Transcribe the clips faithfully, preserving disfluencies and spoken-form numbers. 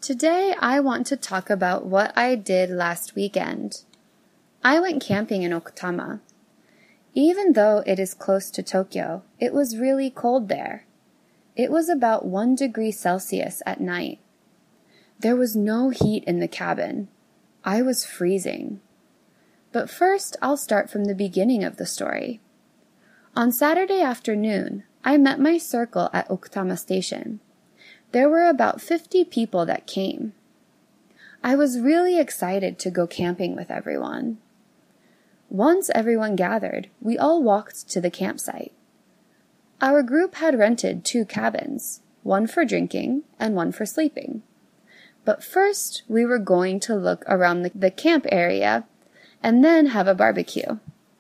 Today I want to talk about what I did last weekend. I went camping in Okutama. Even though it is close to Tokyo, it was really cold there. It was about one degree Celsius at night. There was no heat in the cabin. I was freezing. But first, I'll start from the beginning of the story. On Saturday afternoon, I met my circle at Okutama Station. There were about fifty people that came. I was really excited to go camping with everyone. Once everyone gathered, we all walked to the campsite. Our group had rented two cabins, one for drinking and one for sleeping. But first, we were going to look around the, the camp area and then have a barbecue.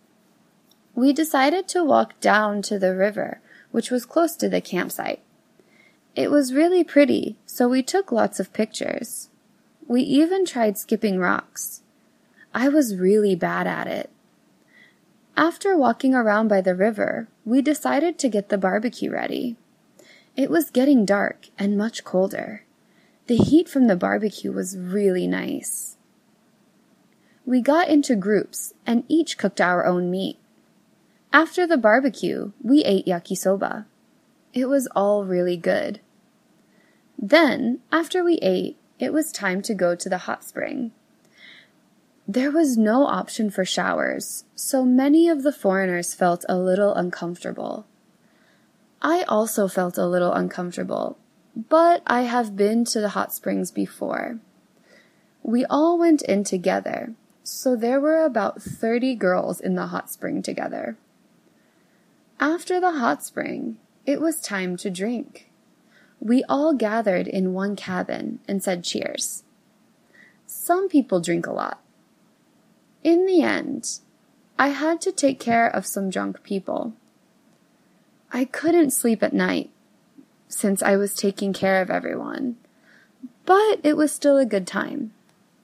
We decided to walk down to the river, which was close to the campsite. It was really pretty, so we took lots of pictures. We even tried skipping rocks. I was really bad at it. After walking around by the river, we decided to get the barbecue ready. It was getting dark and much colder. The heat from the barbecue was really nice. We got into groups and each cooked our own meat. After the barbecue, we ate yakisoba. It was all really good. Then, after we ate, it was time to go to the hot spring. There was no option for showers, so many of the foreigners felt a little uncomfortable. I also felt a little uncomfortable, but I have been to the hot springs before. We all went in together, so there were about thirty girls in the hot spring together. After the hot spring, it was time to drink. We all gathered in one cabin and said cheers. Some people drink a lot. In the end, I had to take care of some drunk people. I couldn't sleep at night since I was taking care of everyone, but it was still a good time.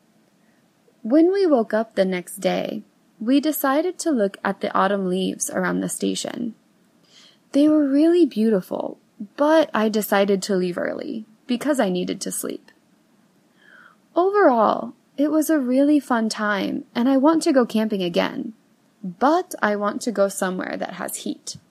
When we woke up the next day, we decided to look at the autumn leaves around the station. They were really beautiful, but I decided to leave early because I needed to sleep. Overall, it was a really fun time and I want to go camping again, but I want to go somewhere that has heat.